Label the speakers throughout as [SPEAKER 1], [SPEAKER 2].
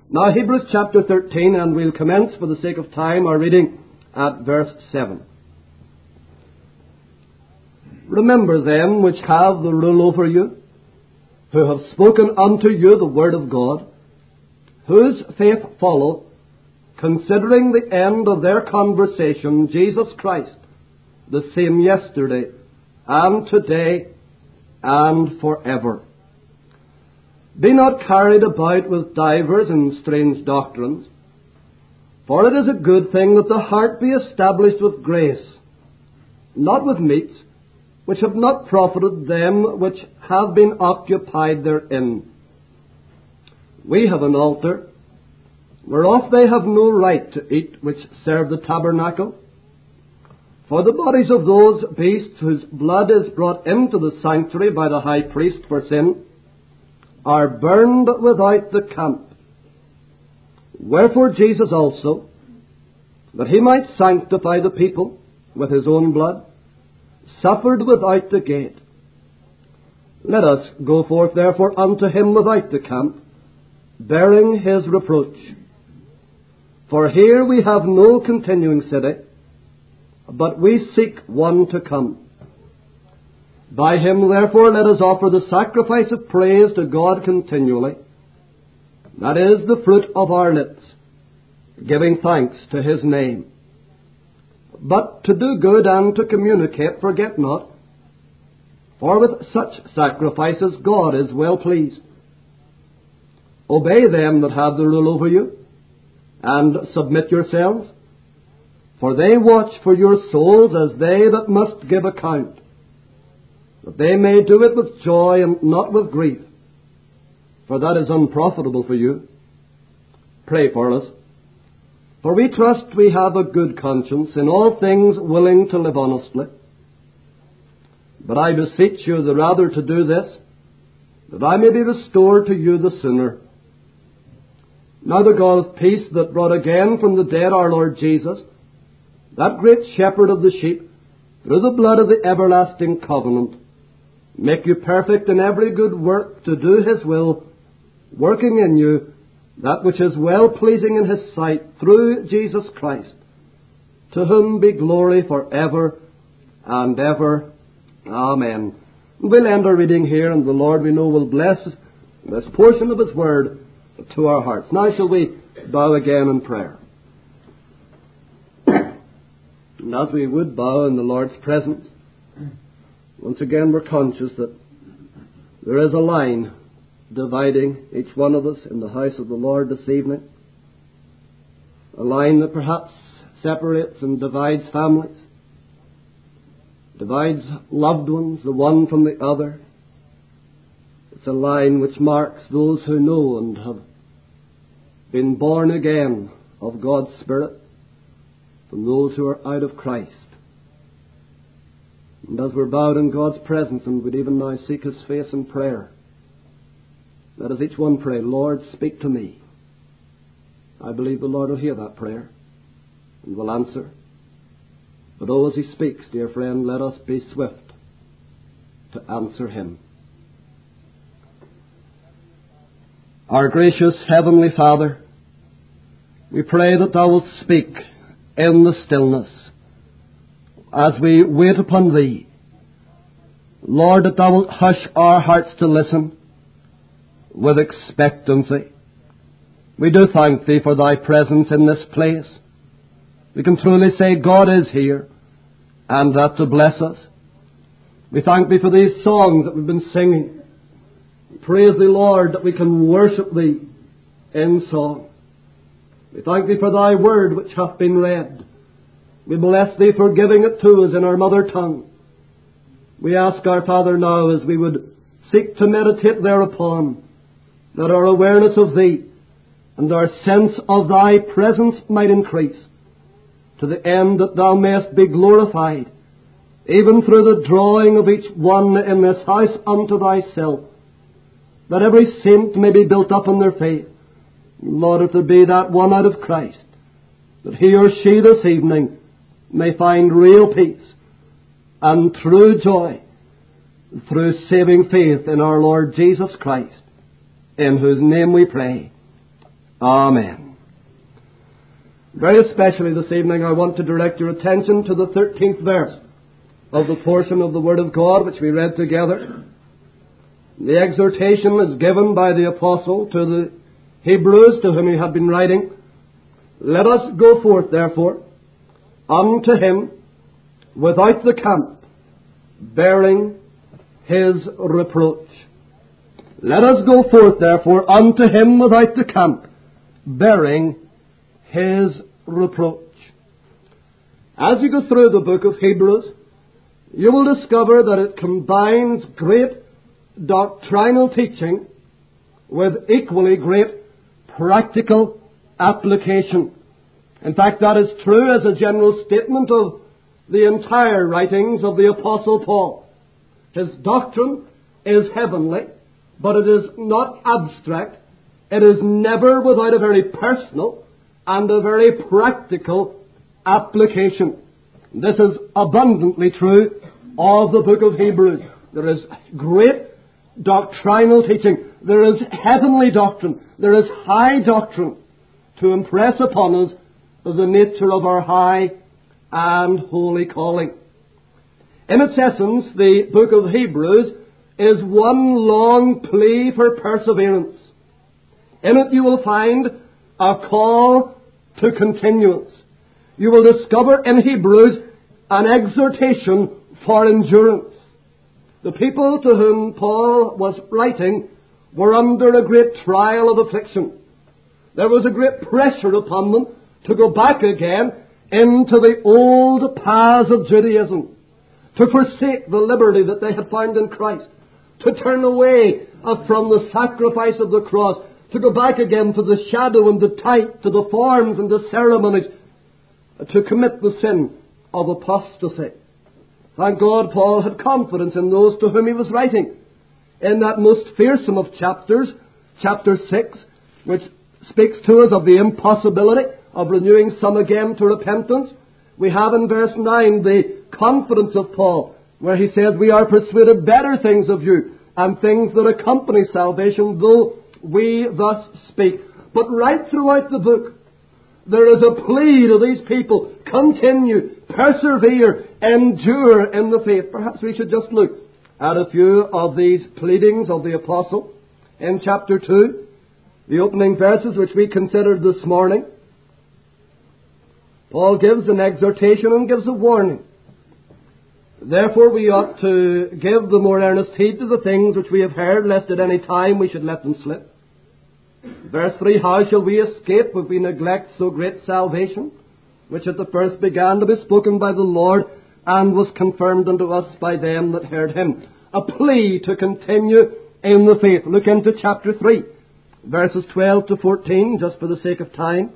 [SPEAKER 1] Now Hebrews chapter 13, and we'll commence for the sake of time our reading at verse 7. Remember them which have the rule over you, who have spoken unto you the word of God, whose faith follow, considering the end of their conversation, Jesus Christ, the same yesterday and today and forever. Be not carried about with divers and strange doctrines, for it is a good thing that the heart be established with grace, not with meats, which have not profited them which have been occupied therein. We have an altar, whereof they have no right to eat which serve the tabernacle. For the bodies of those beasts whose blood is brought into the sanctuary by the high priest for sin are burned without the camp. Wherefore Jesus also, that he might sanctify the people with his own blood, suffered without the gate. Let us go forth therefore unto him without the camp, bearing his reproach. For here we have no continuing city, but we seek one to come. By him therefore let us offer the sacrifice of praise to God continually, that is the fruit of our lips, giving thanks to his name. But to do good and to communicate forget not, for with such sacrifices God is well pleased. Obey them that have the rule over you, and submit yourselves, for they watch for your souls as they that must give account, that they may do it with joy and not with grief, for that is unprofitable for you. Pray for us, for we trust we have a good conscience, in all things willing to live honestly. But I beseech you the rather to do this, that I may be restored to you the sooner. Now the God of peace that brought again from the dead our Lord Jesus, that great shepherd of the sheep, through the blood of the everlasting covenant, make you perfect in every good work to do his will, working in you that which is well-pleasing in his sight through Jesus Christ, to whom be glory for ever and ever. Amen. We'll end our reading here, and the Lord we know will bless this portion of his word to our hearts. Now shall we bow again in prayer. And as we would bow in the Lord's presence, once again we're conscious that there is a line dividing each one of us in the house of the Lord this evening. A line that perhaps separates and divides families, divides loved ones, the one from the other. It's a line which marks those who know and have been born again of God's Spirit from those who are out of Christ. And as we're bowed in God's presence and would even now seek his face in prayer, let us each one pray, Lord, speak to me. I believe the Lord will hear that prayer and will answer. But as he speaks, dear friend, let us be swift to answer him. Our gracious Heavenly Father, we pray that thou wilt speak in the stillness as we wait upon thee. Lord, that thou wilt hush our hearts to listen with expectancy. We do thank thee for thy presence in this place. We can truly say God is here, and that to bless us. We thank thee for these songs that we've been singing. Praise thee, Lord, that we can worship thee in song. We thank thee for thy word which hath been read. We bless thee for giving it to us in our mother tongue. We ask our Father now, as we would seek to meditate thereupon, that our awareness of thee and our sense of thy presence might increase, to the end that thou mayest be glorified, even through the drawing of each one in this house unto thyself, that every saint may be built up in their faith. Lord, if there be that one out of Christ, that he or she this evening may find real peace and true joy through saving faith in our Lord Jesus Christ, in whose name we pray. Amen. Very especially this evening I want to direct your attention to the 13th verse of the portion of the Word of God which we read together. The exhortation is given by the Apostle to the Hebrews to whom he had been writing. Let us go forth, therefore, unto him without the camp, bearing his reproach. Let us go forth, therefore, unto him without the camp, bearing his reproach. As you go through the book of Hebrews, you will discover that it combines great doctrinal teaching with equally great practical application. In fact, that is true as a general statement of the entire writings of the Apostle Paul. His doctrine is heavenly, but it is not abstract. It is never without a very personal and a very practical application. This is abundantly true of the book of Hebrews. There is great doctrinal teaching. There is heavenly doctrine. There is high doctrine to impress upon us the nature of our high and holy calling. In its essence, the book of Hebrews is one long plea for perseverance. In it you will find a call to continuance. You will discover in Hebrews an exhortation for endurance. The people to whom Paul was writing were under a great trial of affliction. There was a great pressure upon them to go back again into the old paths of Judaism, to forsake the liberty that they had found in Christ, to turn away from the sacrifice of the cross, to go back again to the shadow and the type, to the forms and the ceremonies, to commit the sin of apostasy. Thank God Paul had confidence in those to whom he was writing. In that most fearsome of chapters, chapter 6, which speaks to us of the impossibility of renewing some again to repentance, we have in verse 9 the confidence of Paul, where he says, we are persuaded better things of you, and things that accompany salvation, though we thus speak. But right throughout the book, there is a plea to these people: continue, persevere, endure in the faith. Perhaps we should just look at a few of these pleadings of the Apostle. In chapter 2, the opening verses which we considered this morning, Paul gives an exhortation and gives a warning. Therefore we ought to give the more earnest heed to the things which we have heard, lest at any time we should let them slip. Verse 3, how shall we escape if we neglect so great salvation, which at the first began to be spoken by the Lord, and was confirmed unto us by them that heard him? A plea to continue in the faith. Look into chapter 3, verses 12 to 14, just for the sake of time.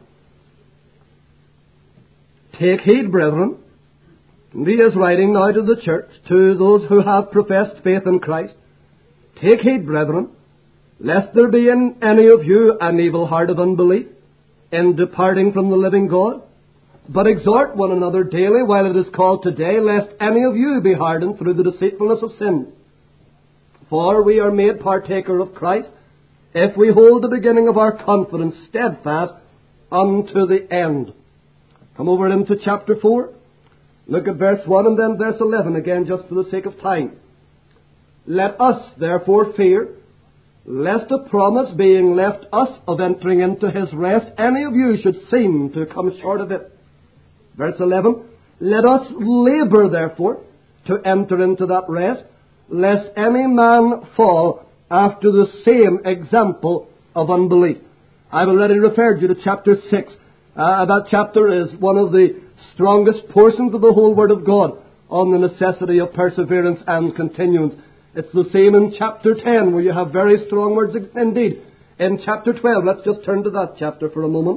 [SPEAKER 1] Take heed, brethren. And he is writing now to the church, to those who have professed faith in Christ. Take heed, brethren, lest there be in any of you an evil heart of unbelief, in departing from the living God. But exhort one another daily while it is called today, lest any of you be hardened through the deceitfulness of sin. For we are made partaker of Christ, if we hold the beginning of our confidence steadfast unto the end. Come over into chapter 4. Look at verse 1 and then verse 11 again, just for the sake of time. Let us therefore fear, lest a promise being left us of entering into his rest, any of you should seem to come short of it. Verse 11, let us labor therefore to enter into that rest, lest any man fall after the same example of unbelief. I've already referred you to chapter 6. That chapter is one of the strongest portions of the whole Word of God on the necessity of perseverance and continuance. It's the same in chapter 10, where you have very strong words indeed. In chapter 12, let's just turn to that chapter for a moment.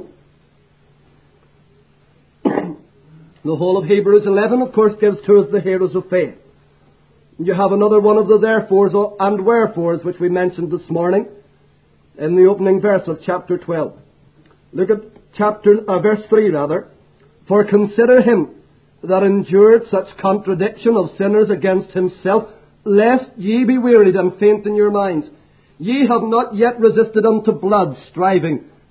[SPEAKER 1] The whole of Hebrews 11, of course, gives to us the heroes of faith. You have another one of the therefores and wherefores, which we mentioned this morning in the opening verse of chapter 12. Look at verse 3 rather. For consider him that endured such contradiction of sinners against himself, lest ye be wearied and faint in your minds. Ye have not yet resisted unto blood, striving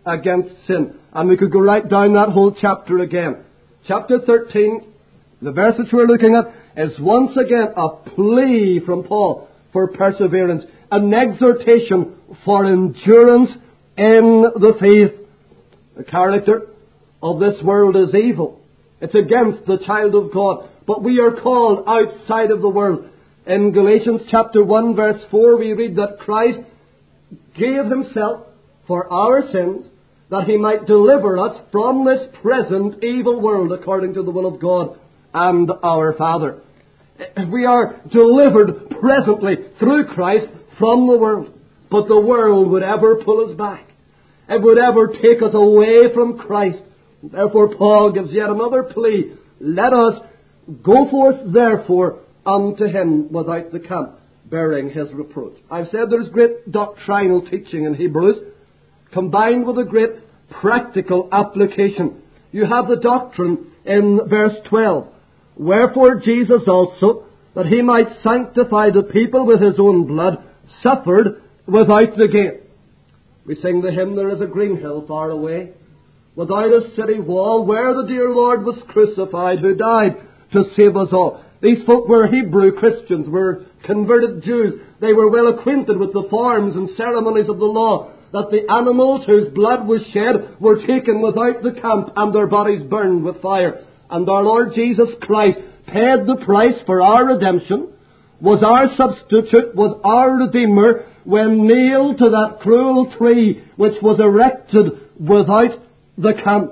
[SPEAKER 1] against sin. And we could go right down that whole chapter again. Chapter 13, the verse which we're looking at, is once again a plea from Paul for perseverance, an exhortation for endurance in the faith. The character of this world is evil. It's against the child of God. But we are called outside of the world. In Galatians chapter 1 verse 4 we read that Christ gave himself for our sins that he might deliver us from this present evil world according to the will of God and our Father. We are delivered presently through Christ from the world. But the world would ever pull us back. It would ever take us away from Christ. Therefore Paul gives yet another plea. Let us go forth therefore unto him without the camp, bearing his reproach. I've said there's great doctrinal teaching in Hebrews, combined with a great practical application. You have the doctrine in verse 12. Wherefore Jesus also, that he might sanctify the people with his own blood, suffered without the gate. We sing the hymn, there is a green hill far away, without a city wall, where the dear Lord was crucified, who died to save us all. These folk were Hebrew Christians, were converted Jews. They were well acquainted with the forms and ceremonies of the law, that the animals whose blood was shed were taken without the camp and their bodies burned with fire. And our Lord Jesus Christ paid the price for our redemption, was our substitute, was our Redeemer, when nailed to that cruel tree which was erected without the camp.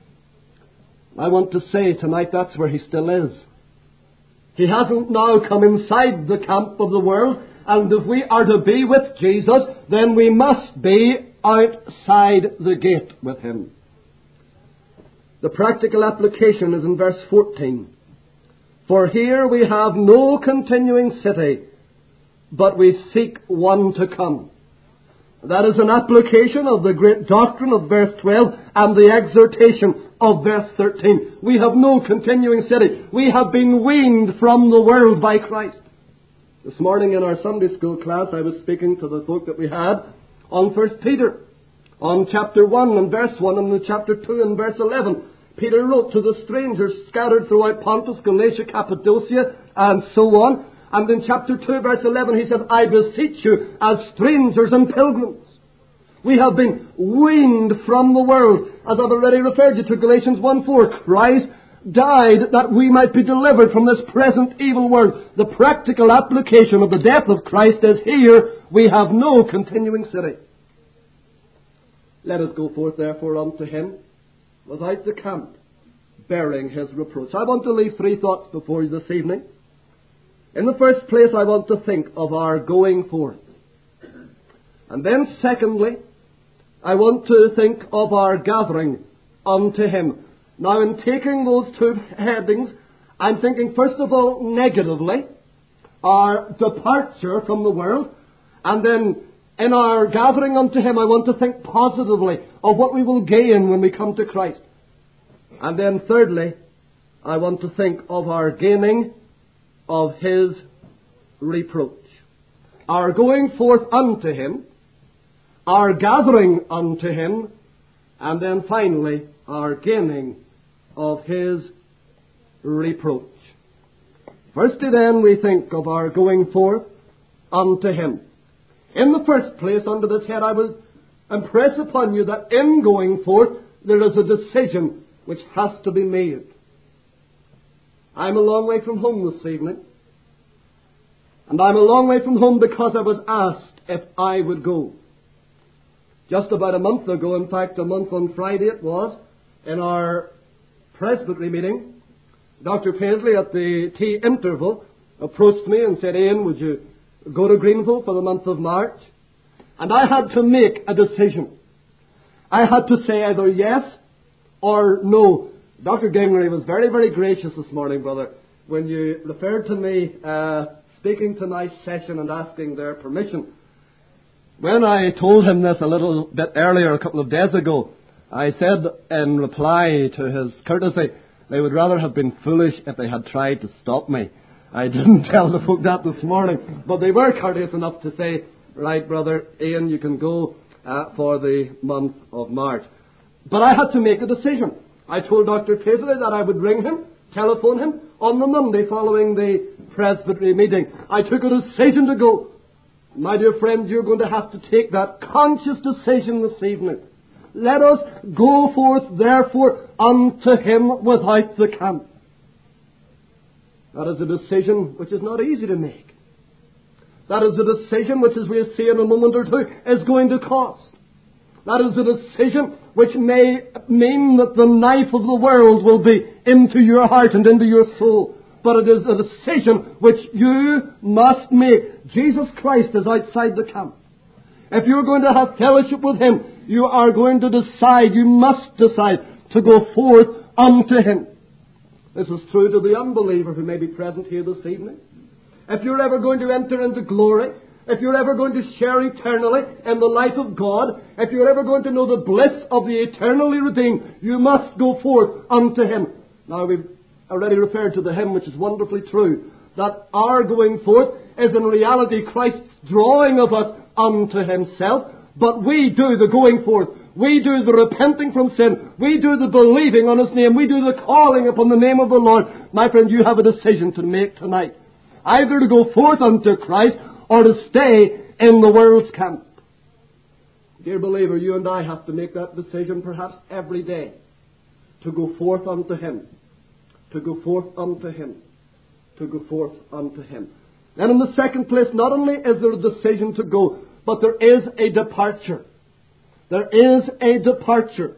[SPEAKER 1] I want to say tonight that's where he still is. He hasn't now come inside the camp of the world, and if we are to be with Jesus, then we must be outside the gate with him. The practical application is in verse 14. For here we have no continuing city, but we seek one to come. That is an application of the great doctrine of verse 12 and the exhortation of verse 13. We have no continuing city. We have been weaned from the world by Christ. This morning in our Sunday school class, I was speaking to the folk that we had on 1 Peter, on chapter 1 and verse 1 and in chapter 2 and verse 11. Peter wrote to the strangers scattered throughout Pontus, Galatia, Cappadocia, and so on. And in chapter 2, verse 11, he said, I beseech you as strangers and pilgrims. We have been weaned from the world. As I've already referred you to Galatians 1:4, Christ died that we might be delivered from this present evil world. The practical application of the death of Christ is here we have no continuing city. Let us go forth therefore unto him without the camp, bearing his reproach. I want to leave three thoughts before you this evening. In the first place, I want to think of our going forth. And then secondly, I want to think of our gathering unto him. Now, in taking those two headings, I'm thinking first of all negatively, our departure from the world, and then in our gathering unto him, I want to think positively of what we will gain when we come to Christ. And then thirdly, I want to think of our gaining of his reproach. Our going forth unto him, our gathering unto him, and then finally, our gaining of his reproach. Firstly then, we think of our going forth unto him. In the first place, under this head, I will impress upon you that in going forth, there is a decision which has to be made. I'm a long way from home this evening. And I'm a long way from home because I was asked if I would go. Just about a month ago, in fact, a month on Friday it was, in our presbytery meeting, Dr. Paisley at the tea interval approached me and said, Ian, would you go to Greenville for the month of March? And I had to make a decision. I had to say either yes or no. Dr. Gingrey was very, very gracious this morning, brother, when you referred to me speaking to my session and asking their permission. When I told him this a little bit earlier, a couple of days ago, I said in reply to his courtesy, they would rather have been foolish if they had tried to stop me. I didn't tell the folk that this morning, but they were courteous enough to say, right, brother Ian, you can go. for the month of March. But I had to make a decision. I told Dr. Paisley that I would ring him, telephone him, on the Monday following the presbytery meeting. I took a decision to go. My dear friend, you're going to have to take that conscious decision this evening. Let us go forth, therefore, unto him without the camp. That is a decision which is not easy to make. That is a decision which, as we'll see in a moment or two, is going to cost. That is a decision which may mean that the knife of the world will be into your heart and into your soul. But it is a decision which you must make. Jesus Christ is outside the camp. If you're going to have fellowship with him, you are going to decide, you must decide to go forth unto him. This is true to the unbeliever who may be present here this evening. If you're ever going to enter into glory, if you're ever going to share eternally in the life of God, if you're ever going to know the bliss of the eternally redeemed, you must go forth unto him. Now, we've already referred to the hymn, which is wonderfully true, that our going forth is in reality Christ's drawing of us unto himself, but we do the going forth. We do the repenting from sin. We do the believing on his name. We do the calling upon the name of the Lord. My friend, you have a decision to make tonight. Either to go forth unto Christ or to stay in the world's camp. Dear believer, you and I have to make that decision perhaps every day. To go forth unto him. To go forth unto him. To go forth unto him. And in the second place, not only is there a decision to go, but there is a departure. There is a departure.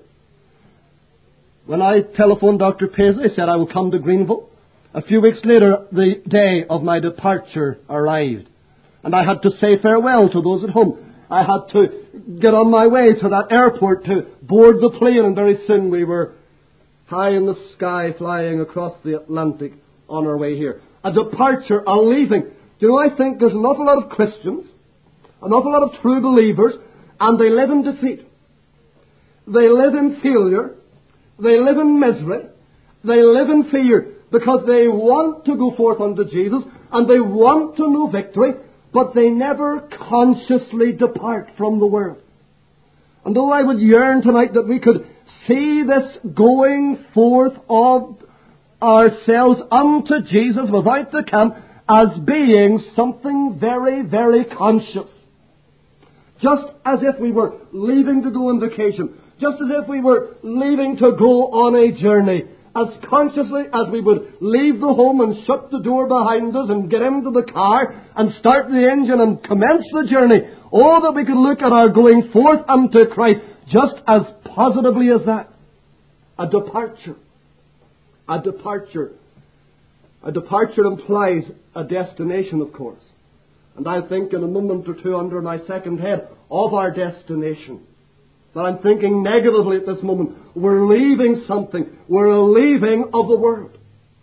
[SPEAKER 1] When I telephoned Dr. Paisley, he said I will come to Greenville. A few weeks later, the day of my departure arrived. And I had to say farewell to those at home. I had to get on my way to that airport to board the plane, and very soon we were high in the sky flying across the Atlantic on our way here. A departure, a leaving. Do you know, I think there's an awful lot of Christians, an awful lot of true believers, and they live in defeat. They live in failure. They live in misery. They live in fear because they want to go forth unto Jesus and they want to know victory, but they never consciously depart from the world. And though I would yearn tonight that we could see this going forth of ourselves unto Jesus without the camp as being something very, very conscious. Just as if we were leaving to go on vacation. Just as if we were leaving to go on a journey. As consciously as we would leave the home and shut the door behind us and get into the car and start the engine and commence the journey. Oh, that we could look at our going forth unto Christ just as positively as that. A departure. A departure. A departure implies a destination, of course. And I'll think in a moment or two under my second head of our destination. That I'm thinking negatively at this moment. We're leaving something. We're leaving of the world.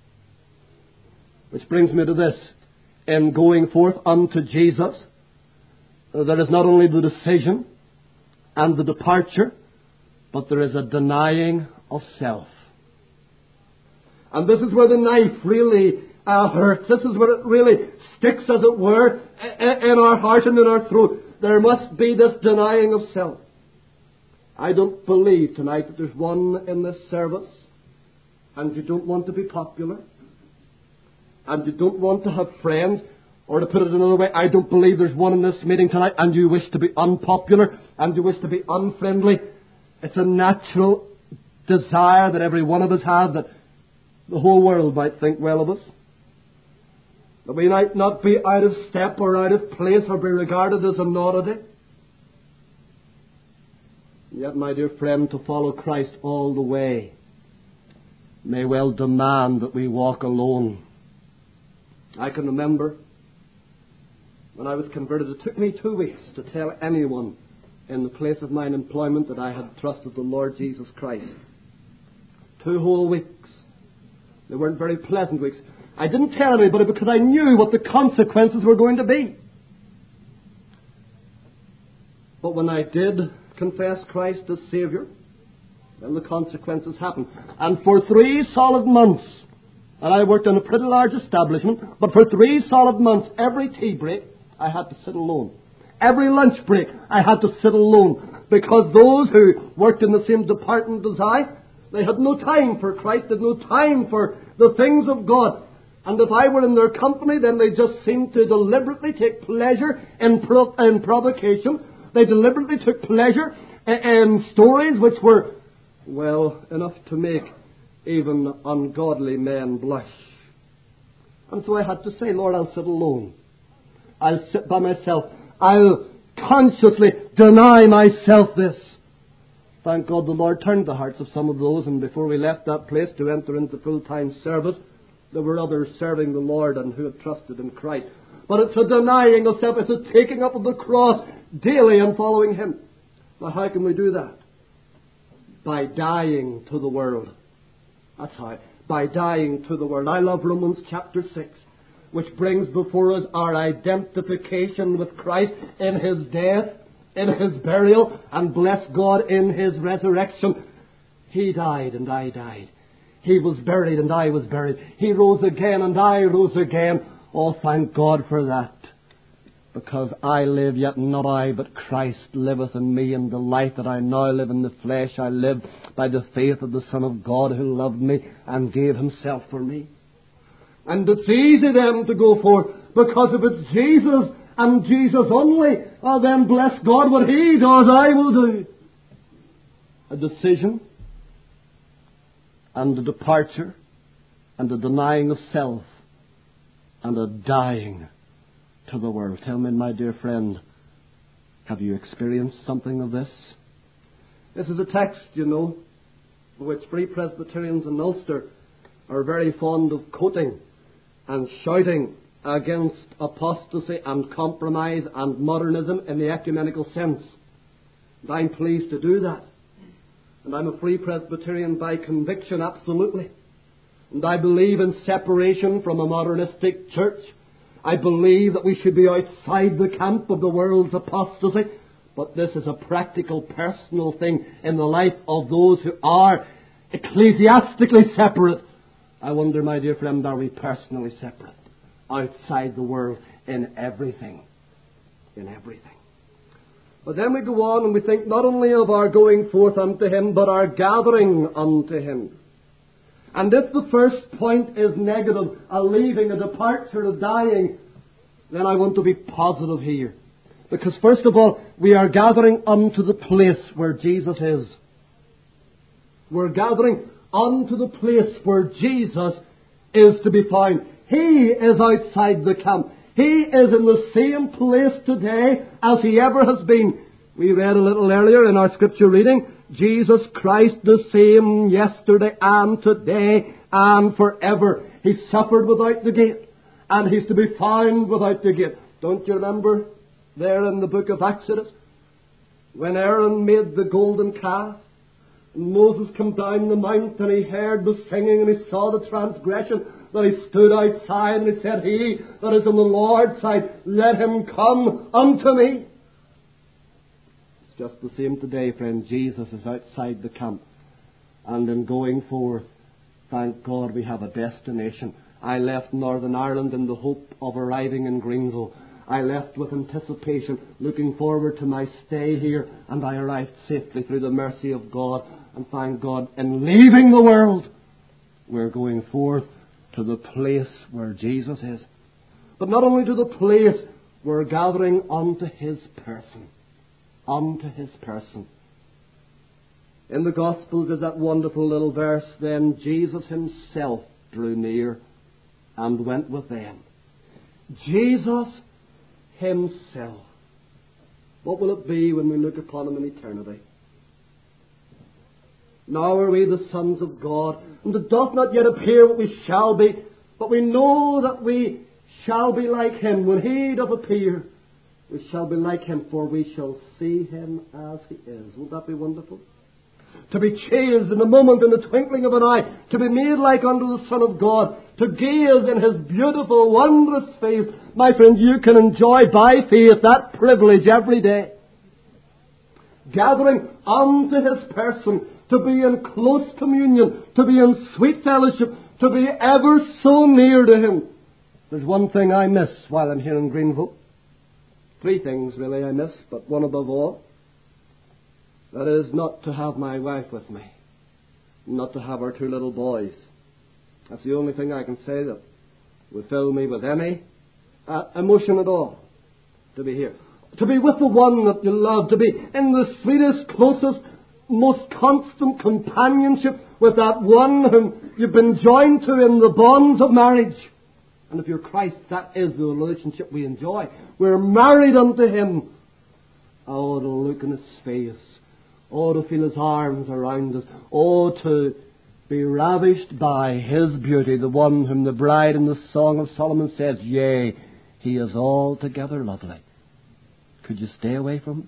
[SPEAKER 1] Which brings me to this. In going forth unto Jesus, there is not only the decision and the departure, but there is a denying of self. And this is where the knife really hurts. This is where it really sticks, as it were, in our heart and in our throat. There must be this denying of self. I don't believe tonight that there's one in this service, and you don't want to be popular, and you don't want to have friends, or to put it another way, I don't believe there's one in this meeting tonight, and you wish to be unpopular, and you wish to be unfriendly. It's a natural desire that every one of us have, that the whole world might think well of us. That we might not be out of step or out of place or be regarded as an oddity. Yet, my dear friend, to follow Christ all the way may well demand that we walk alone. I can remember when I was converted, it took me 2 weeks to tell anyone in the place of mine employment that I had trusted the Lord Jesus Christ. 2 whole weeks. They weren't very pleasant weeks. I didn't tell anybody because I knew what the consequences were going to be. But when I did confess Christ as Savior, then the consequences happened. And for 3 solid months, and I worked in a pretty large establishment, but for 3 solid months, every tea break, I had to sit alone. Every lunch break I had to sit alone, because those who worked in the same department as I, they had no time for Christ, they had no time for the things of God. And if I were in their company, then they just seemed to deliberately take pleasure in provocation. They deliberately took pleasure in stories which were, well, enough to make even ungodly men blush. And so I had to say, Lord, I'll sit alone. I'll sit by myself. I'll consciously deny myself this. Thank God the Lord turned the hearts of some of those, and before we left that place to enter into full-time service, there were others serving the Lord and who had trusted in Christ. But it's a denying of self. It's a taking up of the cross daily and following Him. Now, how can we do that? By dying to the world. That's how. By dying to the world. I love Romans chapter 6, which brings before us our identification with Christ in His death, in His burial, and bless God in His resurrection. He died and I died. He was buried and I was buried. He rose again and I rose again. Oh, thank God for that. Because I live, yet not I, but Christ liveth in me, and the life that I now live in the flesh I live by the faith of the Son of God who loved me and gave Himself for me. And it's easy then to go forth, because if it's Jesus and Jesus only, then bless God, what He does I will do. A decision and a departure and a denying of self and a dying to the world. Tell me, my dear friend, have you experienced something of this? This is a text, you know, which Free Presbyterians in Ulster are very fond of quoting and shouting against apostasy and compromise and modernism in the ecumenical sense. And I'm pleased to do that. And I'm a Free Presbyterian by conviction, absolutely. And I believe in separation from a modernistic church. I believe that we should be outside the camp of the world's apostasy. But this is a practical, personal thing in the life of those who are ecclesiastically separate. I wonder, my dear friend, are we personally separate? Outside the world in everything. In everything. But then we go on and we think not only of our going forth unto Him, but our gathering unto Him. And if the first point is negative, a leaving, a departure, a dying, then I want to be positive here. Because first of all, we are gathering unto the place where Jesus is. We're gathering unto the place where Jesus is to be found. He is outside the camp. He is in the same place today as He ever has been. We read a little earlier in our scripture reading, Jesus Christ the same yesterday and today and forever. He suffered without the gate, and He's to be found without the gate. Don't you remember there in the book of Exodus, when Aaron made the golden calf, and Moses came down the mount and he heard the singing and he saw the transgression, that he stood outside and he said, He that is on the Lord's side, let him come unto me. It's just the same today, friend. Jesus is outside the camp. And in going forth, thank God we have a destination. I left Northern Ireland in the hope of arriving in Greenville. I left with anticipation, looking forward to my stay here, and I arrived safely through the mercy of God. And thank God, in leaving the world, we're going forth to the place where Jesus is. But not only to the place, we're gathering unto His person. Unto His person. In the Gospels is that wonderful little verse, then Jesus Himself drew near and went with them. Jesus Himself. What will it be when we look upon Him in eternity? Now are we the sons of God, and it doth not yet appear what we shall be, but we know that we shall be like Him. When He doth appear, we shall be like Him, for we shall see Him as He is. Won't that be wonderful? To be changed in a moment, in the twinkling of an eye, to be made like unto the Son of God, to gaze in His beautiful, wondrous face. My friend, you can enjoy by faith that privilege every day. Gathering unto His person, to be in close communion, to be in sweet fellowship, to be ever so near to Him. There's one thing I miss while I'm here in Greenville. Three things, really, I miss, but one above all. That is, not to have my wife with me. Not to have our two little boys. That's the only thing I can say that would fill me with any emotion at all. To be here. To be with the one that you love. To be in the sweetest, closest, most constant companionship with that one whom you've been joined to in the bonds of marriage. And if you're Christ, that is the relationship we enjoy. We're married unto Him. Oh, to look in His face. Oh, to feel His arms around us. Oh, to be ravished by His beauty, the one whom the bride in the Song of Solomon says, yea, He is altogether lovely. Could you stay away from Him?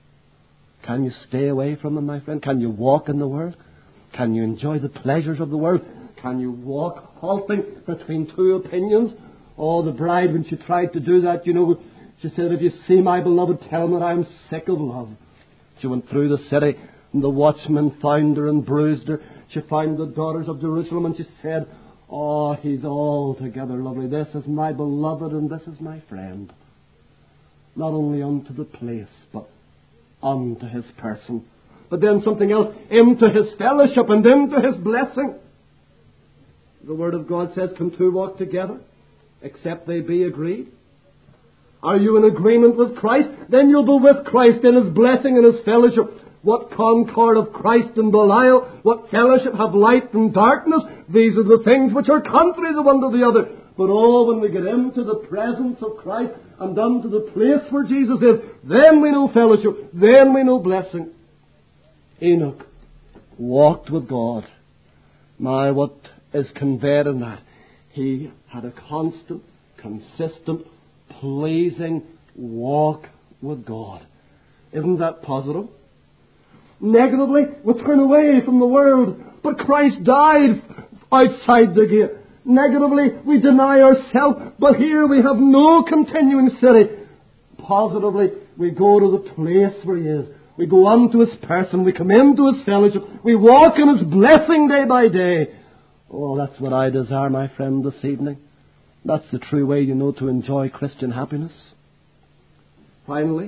[SPEAKER 1] Can you stay away from Him, my friend? Can you walk in the world? Can you enjoy the pleasures of the world? Can you walk halting between two opinions? Oh, the bride, when she tried to do that, she said, if you see my beloved, tell him that I am sick of love. She went through the city, and the watchmen found her and bruised her. She found the daughters of Jerusalem, and she said, oh, He's altogether lovely. This is my beloved, and this is my friend. Not only unto the place, but unto His person. But then something else, into His fellowship and into His blessing. The Word of God says, can two walk together, except they be agreed? Are you in agreement with Christ? Then you'll be with Christ in His blessing and His fellowship. What concord of Christ and Belial? What fellowship have light and darkness? These are the things which are contrary the one to the other. But oh, when we get into the presence of Christ and unto the place where Jesus is, then we know fellowship, then we know blessing. Enoch walked with God. My, what is conveyed in that? He had a constant, consistent, pleasing walk with God. Isn't that positive? Negatively, we turn away from the world. But Christ died outside the gate. Negatively, we deny ourselves. But here we have no continuing city. Positively, we go to the place where He is. We go unto His person. We come into His fellowship. We walk in His blessing day by day. Oh, that's what I desire, my friend, this evening. That's the true way, to enjoy Christian happiness. Finally,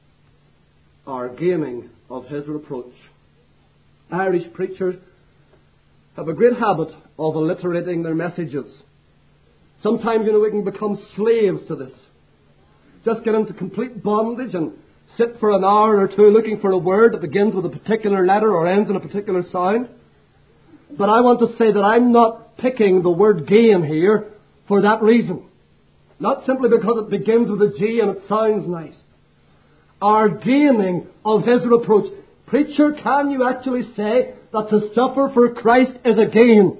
[SPEAKER 1] our gaining of His reproach. Irish preachers have a great habit of alliterating their messages. Sometimes, we can become slaves to this. Just get into complete bondage and sit for an hour or two looking for a word that begins with a particular letter or ends in a particular sound. But I want to say that I'm not picking the word gain here for that reason. Not simply because it begins with a G and it sounds nice. Our gaining of His reproach. Preacher, can you actually say that to suffer for Christ is a gain?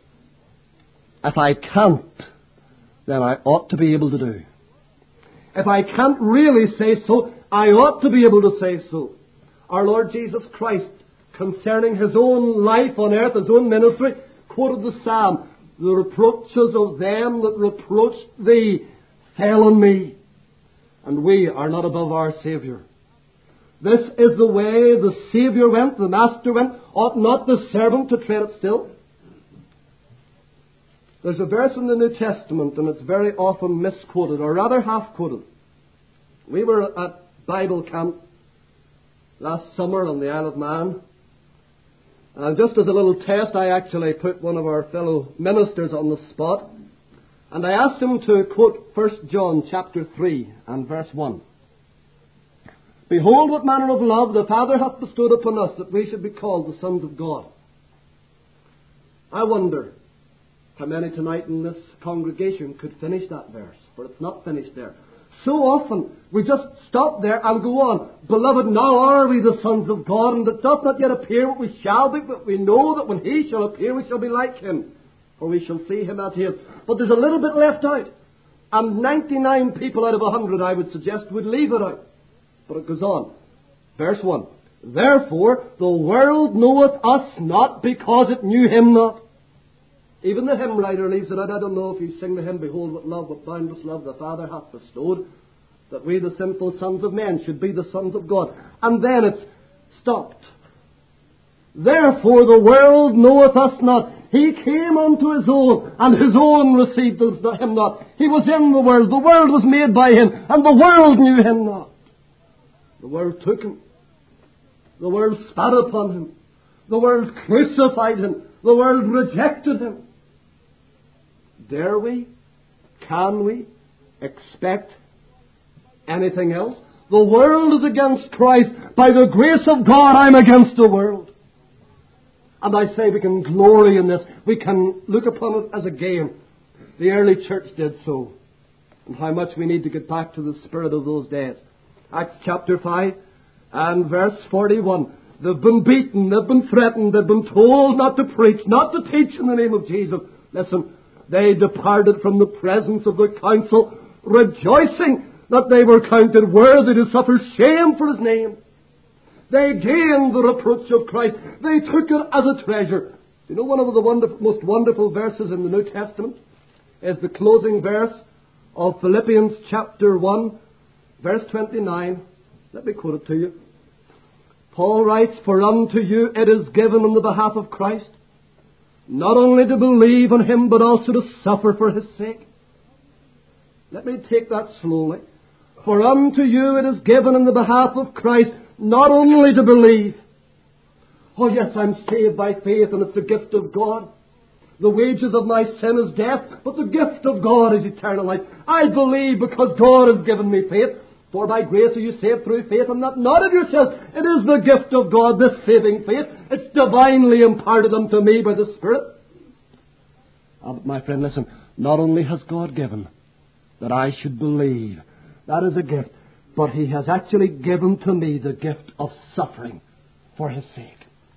[SPEAKER 1] If I can't, then I ought to be able to do. If I can't really say so, I ought to be able to say so. Our Lord Jesus Christ, concerning His own life on earth, His own ministry, quoted the Psalm, the reproaches of them that reproached Thee fell on me. And we are not above our Saviour. This is the way the Saviour went, the Master went. Ought not the servant to tread it still? There's a verse in the New Testament, and it's very often misquoted, or rather half-quoted. We were at Bible camp last summer on the Isle of Man. And just as a little test, I actually put one of our fellow ministers on the spot. And I asked him to quote 1 John chapter 3 and verse 1. Behold what manner of love the Father hath bestowed upon us, that we should be called the sons of God. I wonder how many tonight in this congregation could finish that verse, for it's not finished there. So often we just stop there and go on. Beloved, now are we the sons of God, and it doth not yet appear what we shall be, but we know that when He shall appear we shall be like Him, for we shall see Him as He is. But there's a little bit left out, and 99 people out of 100, I would suggest, would leave it out. But it goes on. Verse 1. Therefore the world knoweth us not, because it knew Him not. Even the hymn writer leaves it out. I don't know if you sing the hymn, Behold what love, what boundless love the Father hath bestowed, that we the sinful sons of men should be the sons of God. And then it's stopped. Therefore the world knoweth us not. He came unto his own, and his own received him not. He was in the world was made by him, and the world knew him not. The world took him. The world spat upon him. The world crucified him. The world rejected him. Dare we? Can we expect anything else? The world is against Christ. By the grace of God, I'm against the world. And I say we can glory in this. We can look upon it as a game. The early church did so. And how much we need to get back to the spirit of those days. Acts chapter 5 and verse 41. They've been beaten, they've been threatened, they've been told not to preach, not to teach in the name of Jesus. Listen, they departed from the presence of the council, rejoicing that they were counted worthy to suffer shame for His name. They gained the reproach of Christ. They took it as a treasure. You know, one of the most wonderful verses in the New Testament is the closing verse of Philippians chapter 1, verse 29. Let me quote it to you. Paul writes, "For unto you it is given on the behalf of Christ, not only to believe on Him, but also to suffer for His sake." Let me take that slowly. For unto you it is given on the behalf of Christ, not only to believe. Oh yes, I'm saved by faith, and it's a gift of God. The wages of my sin is death, but the gift of God is eternal life. I believe because God has given me faith. For by grace are you saved through faith, and that not of yourselves. It is the gift of God, this saving faith. It's divinely imparted unto me by the Spirit. But my friend, listen, not only has God given that I should believe, that is a gift, but He has actually given to me the gift of suffering for His sake.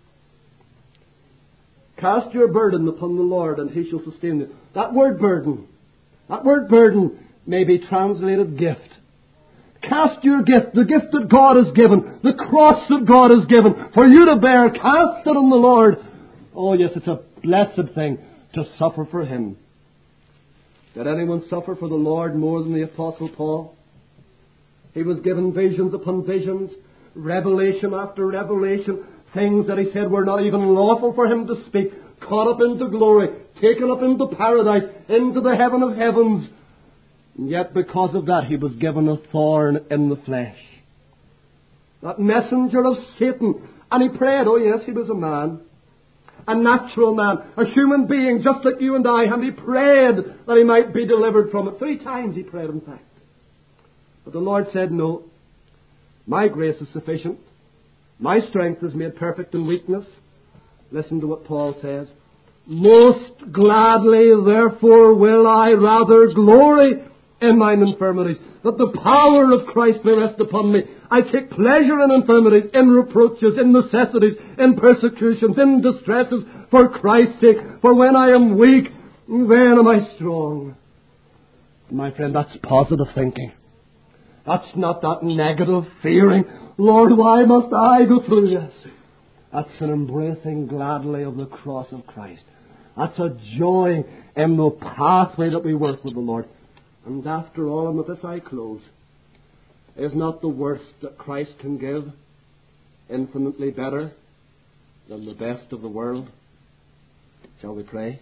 [SPEAKER 1] Cast your burden upon the Lord, and He shall sustain you. That word burden may be translated gift. Cast your gift, the gift that God has given, the cross that God has given, for you to bear. Cast it on the Lord. Oh yes, it's a blessed thing to suffer for Him. Did anyone suffer for the Lord more than the Apostle Paul? He was given visions upon visions, revelation after revelation, things that he said were not even lawful for him to speak, caught up into glory, taken up into paradise, into the heaven of heavens. And yet because of that he was given a thorn in the flesh. That messenger of Satan. And he prayed, oh yes, he was a man. A natural man. A human being just like you and I. And he prayed that he might be delivered from it. 3 times he prayed, in fact. But the Lord said, no. My grace is sufficient. My strength is made perfect in weakness. Listen to what Paul says. Most gladly, therefore, will I rather glory in mine infirmities, that the power of Christ may rest upon me. I take pleasure in infirmities, in reproaches, in necessities, in persecutions, in distresses, for Christ's sake. For when I am weak, then am I strong. My friend, that's positive thinking. That's not that negative fearing. Lord, why must I go through this? That's an embracing gladly of the cross of Christ. That's a joy in the pathway that we work with the Lord. And after all, and with this I close, is not the worst that Christ can give infinitely better than the best of the world? Shall we pray?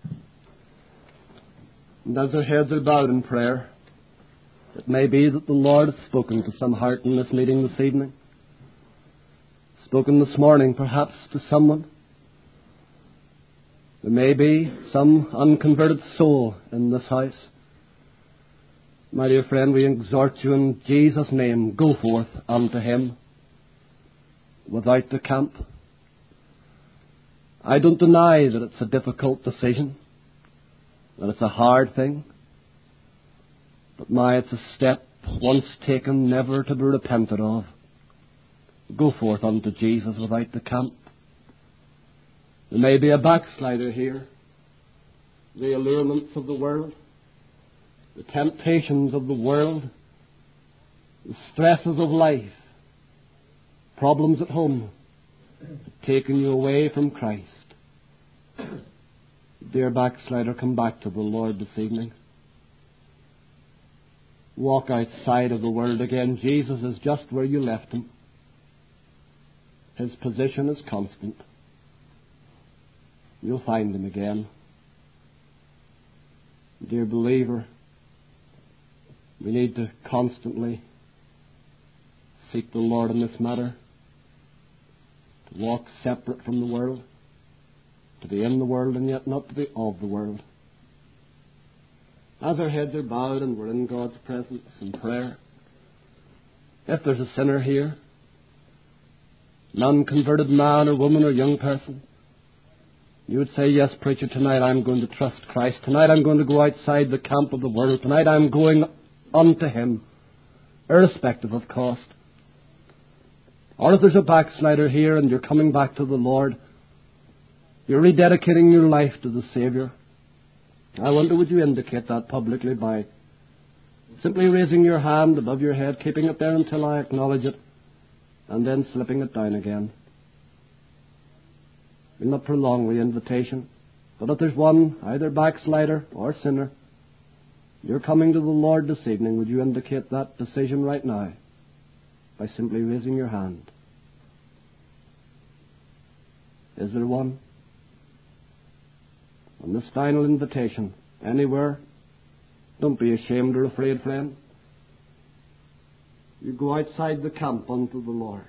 [SPEAKER 1] And as their heads are bowed in prayer, it may be that the Lord has spoken to some heart in this meeting this evening. Spoken this morning, perhaps, to someone. There may be some unconverted soul in this house. My dear friend, we exhort you in Jesus' name, go forth unto Him without the camp. I don't deny that it's a difficult decision, that it's a hard thing. But it's a step once taken, never to be repented of. Go forth unto Jesus without the camp. There may be a backslider here. The allurements of the world, the temptations of the world, the stresses of life, problems at home, taking you away from Christ. Dear backslider, come back to the Lord this evening. Walk outside of the world again. Jesus is just where you left Him. His position is constant. you'll find Him again. Dear believer, we need to constantly seek the Lord in this matter, to walk separate from the world, to be in the world and yet not to be of the world. As our heads are bowed and we're in God's presence in prayer, if there's a sinner here, an unconverted man or woman or young person, you would say, yes, preacher, tonight I'm going to trust Christ. Tonight I'm going to go outside the camp of the world. Tonight I'm going unto Him, irrespective of cost. Or if there's a backslider here and you're coming back to the Lord, you're rededicating your life to the Saviour, I wonder, would you indicate that publicly by simply raising your hand above your head, keeping it there until I acknowledge it, and then slipping it down again? We'll not prolong the invitation, but if there's one, either backslider or sinner, you're coming to the Lord this evening, would you indicate that decision right now by simply raising your hand? Is there one? On this final invitation, anywhere, don't be ashamed or afraid, friend. You go outside the camp unto the Lord.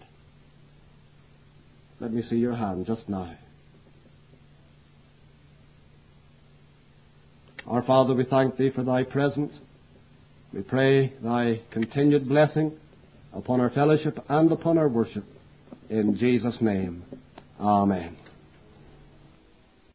[SPEAKER 1] Let me see your hand just now. Our Father, we thank Thee for Thy presence. We pray Thy continued blessing upon our fellowship and upon our worship. In Jesus' name, amen.